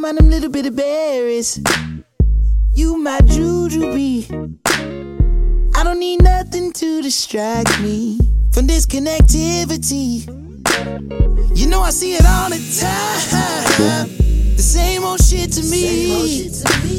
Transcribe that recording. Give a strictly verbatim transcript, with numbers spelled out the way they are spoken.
mind them little bitty berries. You my jujube. I don't need nothing to distract me from this connectivity. You know I see it all the time. The same old shit to me.